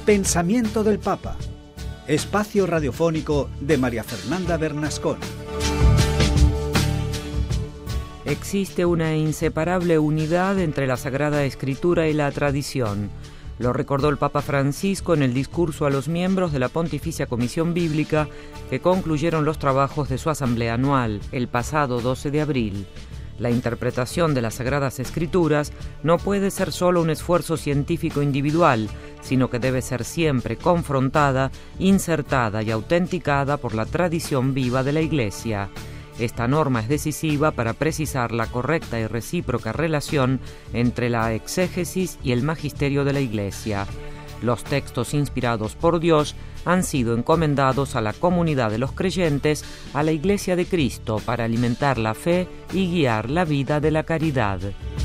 Pensamiento del Papa. Espacio radiofónico de María Fernanda Bernasconi. Existe una inseparable unidad entre la Sagrada Escritura y la tradición. Lo recordó el Papa Francisco en el discurso a los miembros de la Pontificia Comisión Bíblica que concluyeron los trabajos de su asamblea anual el pasado 12 de abril. La interpretación de las Sagradas Escrituras no puede ser solo un esfuerzo científico individual, sino que debe ser siempre confrontada, insertada y autenticada por la tradición viva de la Iglesia. Esta norma es decisiva para precisar la correcta y recíproca relación entre la exégesis y el magisterio de la Iglesia. Los textos inspirados por Dios han sido encomendados a la comunidad de los creyentes, a la Iglesia de Cristo, para alimentar la fe y guiar la vida de la caridad.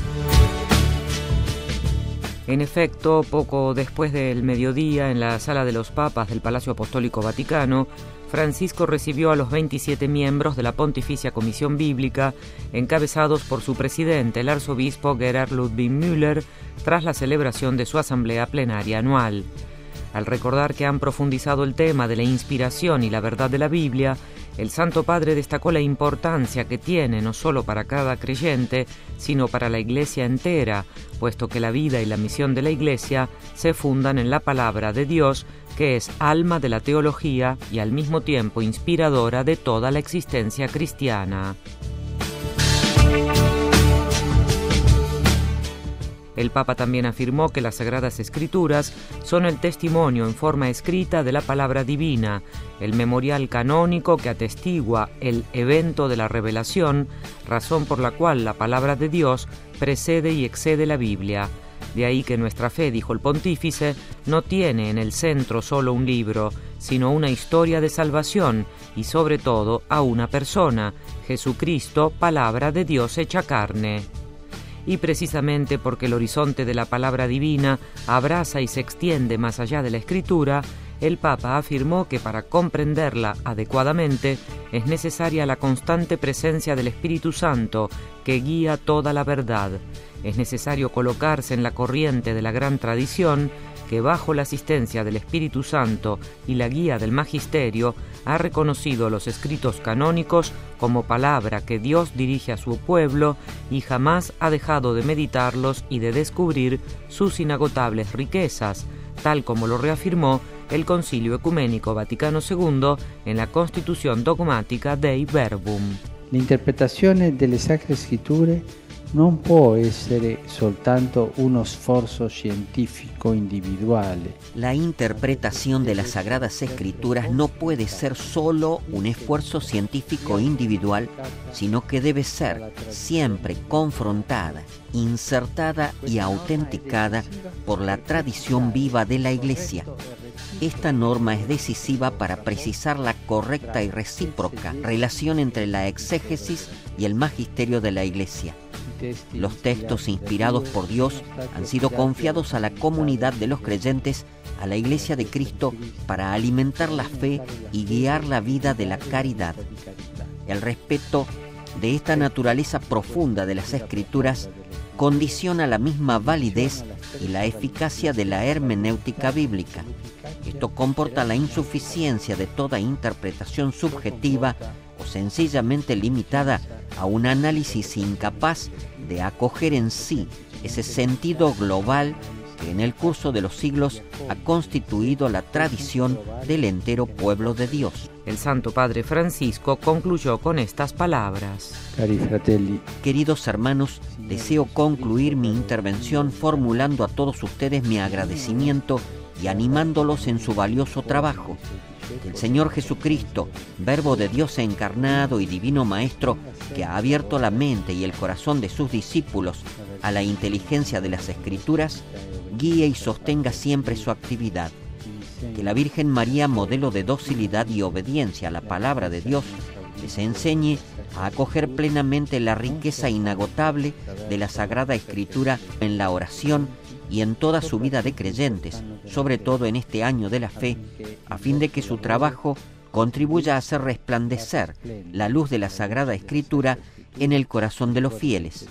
En efecto, poco después del mediodía, en la Sala de los Papas del Palacio Apostólico Vaticano, Francisco recibió a los 27 miembros de la Pontificia Comisión Bíblica, encabezados por su presidente, el arzobispo Gerhard Ludwig Müller, tras la celebración de su asamblea plenaria anual. Al recordar que han profundizado el tema de la inspiración y la verdad de la Biblia, el Santo Padre destacó la importancia que tiene no solo para cada creyente, sino para la Iglesia entera, puesto que la vida y la misión de la Iglesia se fundan en la palabra de Dios, que es alma de la teología y al mismo tiempo inspiradora de toda la existencia cristiana. El Papa también afirmó que las Sagradas Escrituras son el testimonio en forma escrita de la palabra divina, el memorial canónico que atestigua el evento de la revelación, razón por la cual la palabra de Dios precede y excede la Biblia. De ahí que nuestra fe, dijo el pontífice, no tiene en el centro solo un libro, sino una historia de salvación y sobre todo a una persona, Jesucristo, palabra de Dios hecha carne. Y precisamente porque el horizonte de la palabra divina abraza y se extiende más allá de la Escritura, el Papa afirmó que para comprenderla adecuadamente es necesaria la constante presencia del Espíritu Santo que guía toda la verdad. Es necesario colocarse en la corriente de la gran tradición que bajo la asistencia del Espíritu Santo y la guía del Magisterio ha reconocido los escritos canónicos como palabra que Dios dirige a su pueblo y jamás ha dejado de meditarlos y de descubrir sus inagotables riquezas, tal como lo reafirmó el Concilio Ecuménico Vaticano II en la Constitución dogmática Dei Verbum. L'interpretazione delle Sacre Scritture non può essere soltanto uno sforzo scientifico individuale. La interpretación de las Sagradas Escrituras no puede ser solo un esfuerzo científico individual, sino que debe ser siempre confrontada, insertada y autenticada por la tradición viva de la Iglesia. Esta norma es decisiva para precisar la correcta y recíproca relación entre la exégesis y el magisterio de la Iglesia. Los textos inspirados por Dios han sido confiados a la comunidad de los creyentes, a la Iglesia de Cristo, para alimentar la fe y guiar la vida de la caridad. El respeto de esta naturaleza profunda de las Escrituras condiciona la misma validez y la eficacia de la hermenéutica bíblica. Esto comporta la insuficiencia de toda interpretación subjetiva o sencillamente limitada a un análisis incapaz de acoger en sí ese sentido global que en el curso de los siglos ha constituido la tradición del entero pueblo de Dios. El Santo Padre Francisco concluyó con estas palabras. Cari fratelli, queridos hermanos, deseo concluir mi intervención formulando a todos ustedes mi agradecimiento y animándolos en su valioso trabajo. Que el Señor Jesucristo, Verbo de Dios encarnado y Divino Maestro, que ha abierto la mente y el corazón de sus discípulos a la inteligencia de las Escrituras, guíe y sostenga siempre su actividad. Que la Virgen María, modelo de docilidad y obediencia a la palabra de Dios, les enseñe a acoger plenamente la riqueza inagotable de la Sagrada Escritura en la oración y en toda su vida de creyentes, sobre todo en este año de la fe, a fin de que su trabajo contribuya a hacer resplandecer la luz de la Sagrada Escritura en el corazón de los fieles.